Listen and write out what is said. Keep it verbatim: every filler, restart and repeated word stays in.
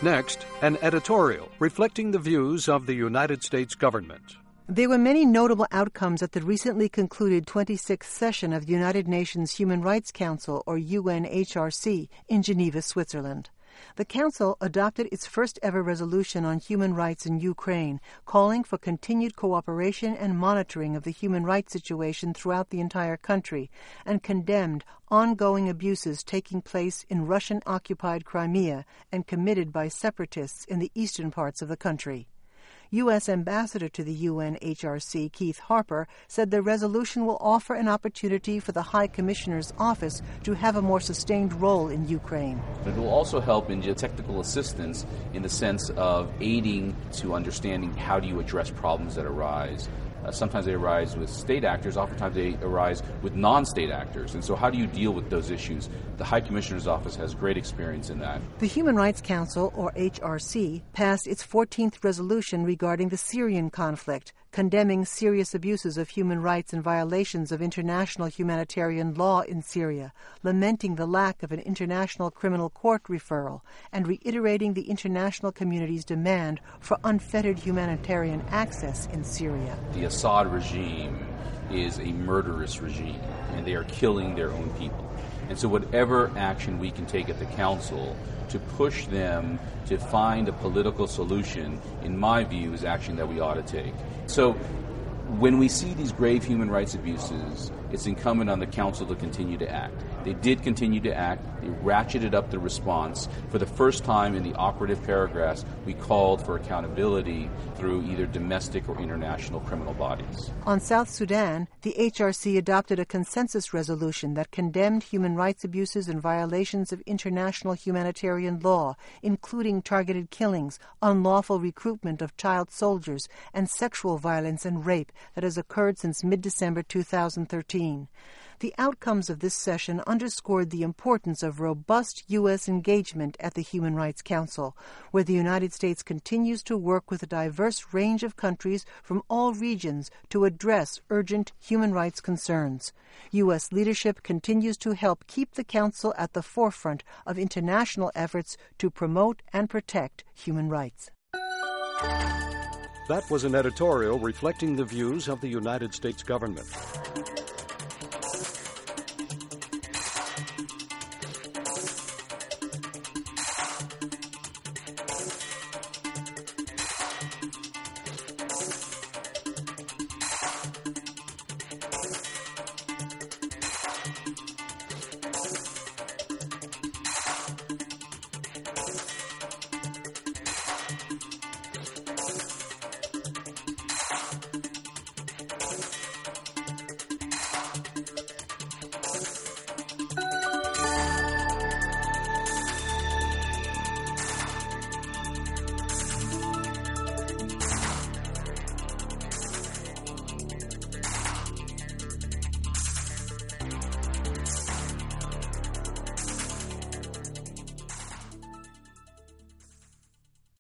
Next, an editorial reflecting the views of the United States government. There were many notable outcomes at the recently concluded twenty-sixth session of the United Nations Human Rights Council, or U N H R C, in Geneva, Switzerland. The Council adopted its first-ever resolution on human rights in Ukraine, calling for continued cooperation and monitoring of the human rights situation throughout the entire country, and condemned ongoing abuses taking place in Russian-occupied Crimea and committed by separatists in the eastern parts of the country. U S Ambassador to the U N H R C, Keith Harper, said the resolution will offer an opportunity for the High Commissioner's office to have a more sustained role in Ukraine. It will also help in technical assistance in the sense of aiding to understanding how do you address problems that arise. Uh, sometimes they arise with state actors, oftentimes they arise with non-state actors. And so how do you deal with those issues? The High Commissioner's Office has great experience in that. The Human Rights Council, or H R C, passed its fourteenth resolution regarding the Syrian conflict, condemning serious abuses of human rights and violations of international humanitarian law in Syria, lamenting the lack of an international criminal court referral, and reiterating the international community's demand for unfettered humanitarian access in Syria. The Assad regime is a murderous regime, and they are killing their own people. And so whatever action we can take at the Council to push them to find a political solution, in my view, is action that we ought to take. So when we see these grave human rights abuses, it's incumbent on the Council to continue to act. They did continue to act. They ratcheted up the response. For the first time in the operative paragraphs, we called for accountability through either domestic or international criminal bodies. On South Sudan, the H R C adopted a consensus resolution that condemned human rights abuses and violations of international humanitarian law, including targeted killings, unlawful recruitment of child soldiers, and sexual violence and rape that has occurred since mid-December two thousand thirteen. The outcomes of this session underscored the importance of robust U S engagement at the Human Rights Council, where the United States continues to work with a diverse range of countries from all regions to address urgent human rights concerns. U S leadership continues to help keep the Council at the forefront of international efforts to promote and protect human rights. That was an editorial reflecting the views of the United States government.